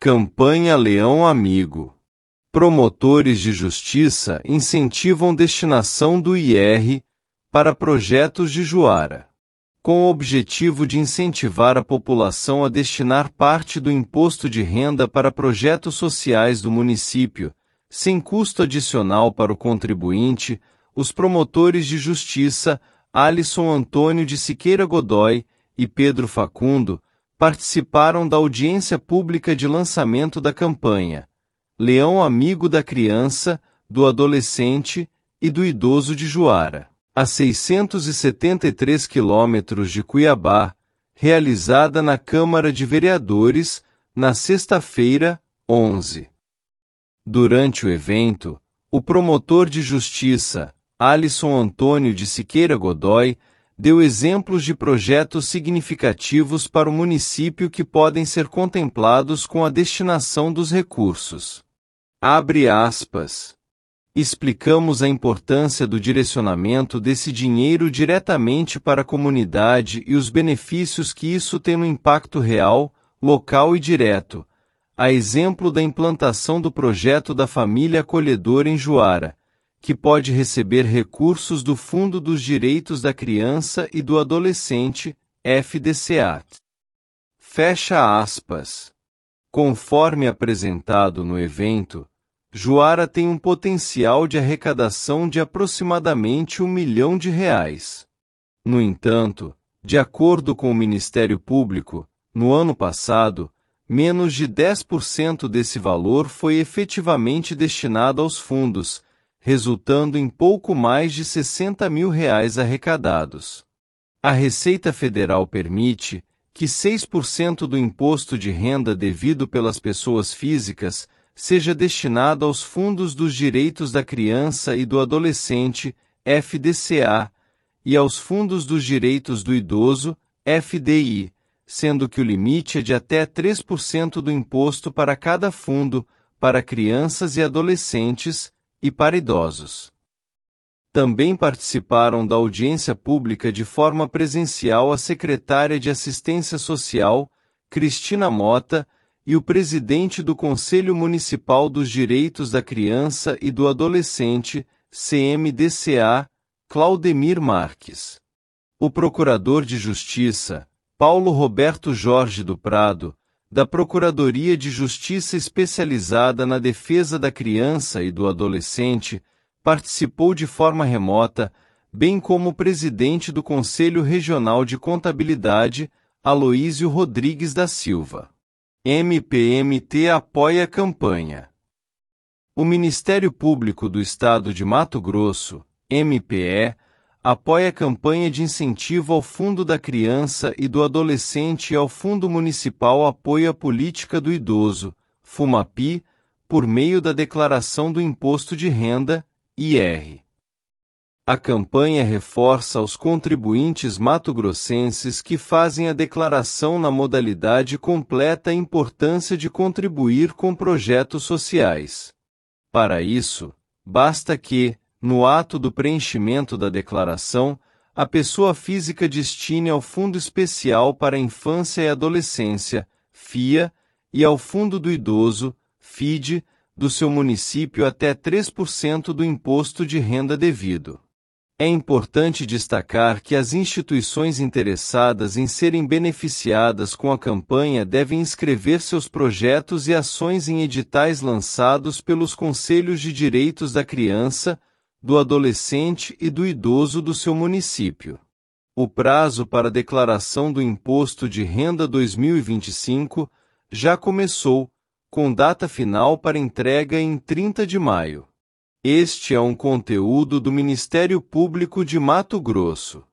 Campanha Leão Amigo. Promotores de justiça incentivam destinação do IR para projetos de Juara. Com o objetivo de incentivar a população a destinar parte do imposto de renda para projetos sociais do município, sem custo adicional para o contribuinte, os promotores de justiça Alisson Antônio de Siqueira Godoy e Pedro Facundo participaram da audiência pública de lançamento da campanha Leão Amigo da Criança, do Adolescente e do Idoso de Juara, a 673 quilômetros de Cuiabá, realizada na Câmara de Vereadores, na sexta-feira, 11. Durante o evento, o promotor de justiça, Alisson Antônio de Siqueira Godoy, deu exemplos de projetos significativos para o município que podem ser contemplados com a destinação dos recursos. Abre aspas. Explicamos a importância do direcionamento desse dinheiro diretamente para a comunidade e os benefícios que isso tem no impacto real, local e direto, a exemplo da implantação do projeto da família acolhedora em Juara, que pode receber recursos do Fundo dos Direitos da Criança e do Adolescente, FDCAT. Fecha aspas. Conforme apresentado no evento, Juara tem um potencial de arrecadação de aproximadamente R$ 1 milhão. No entanto, de acordo com o Ministério Público, no ano passado, menos de 10% desse valor foi efetivamente destinado aos fundos, resultando em pouco mais de R$ 60 mil arrecadados. A Receita Federal permite que 6% do imposto de renda devido pelas pessoas físicas seja destinado aos Fundos dos Direitos da Criança e do Adolescente, FDCA, e aos Fundos dos Direitos do Idoso, FDI, sendo que o limite é de até 3% do imposto para cada fundo, para crianças e adolescentes, e para idosos. Também participaram da audiência pública de forma presencial a secretária de Assistência Social, Cristina Mota, e o presidente do Conselho Municipal dos Direitos da Criança e do Adolescente, CMDCA, Claudemir Marques. O procurador de Justiça, Paulo Roberto Jorge do Prado, da Procuradoria de Justiça Especializada na Defesa da Criança e do Adolescente, participou de forma remota, bem como o presidente do Conselho Regional de Contabilidade, Aloísio Rodrigues da Silva. MPMT apoia a campanha. O Ministério Público do Estado de Mato Grosso, MPE, apoia a campanha de incentivo ao Fundo da Criança e do Adolescente e ao Fundo Municipal Apoio à Política do Idoso, FUMAPI, por meio da Declaração do Imposto de Renda, IR. A campanha reforça aos contribuintes mato-grossenses que fazem a declaração na modalidade completa a importância de contribuir com projetos sociais. Para isso, basta que, no ato do preenchimento da declaração, a pessoa física destine ao Fundo Especial para a Infância e Adolescência, FIA, e ao Fundo do Idoso, FID, do seu município até 3% do imposto de renda devido. É importante destacar que as instituições interessadas em serem beneficiadas com a campanha devem inscrever seus projetos e ações em editais lançados pelos Conselhos de Direitos da Criança, do Adolescente e do Idoso do seu município. O prazo para a declaração do Imposto de Renda 2025 já começou, com data final para entrega em 30 de maio. Este é um conteúdo do Ministério Público de Mato Grosso.